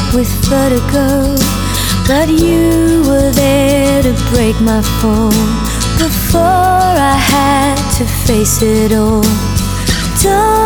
with vertigo, but you were there to break my fall before I had to face it all. Don't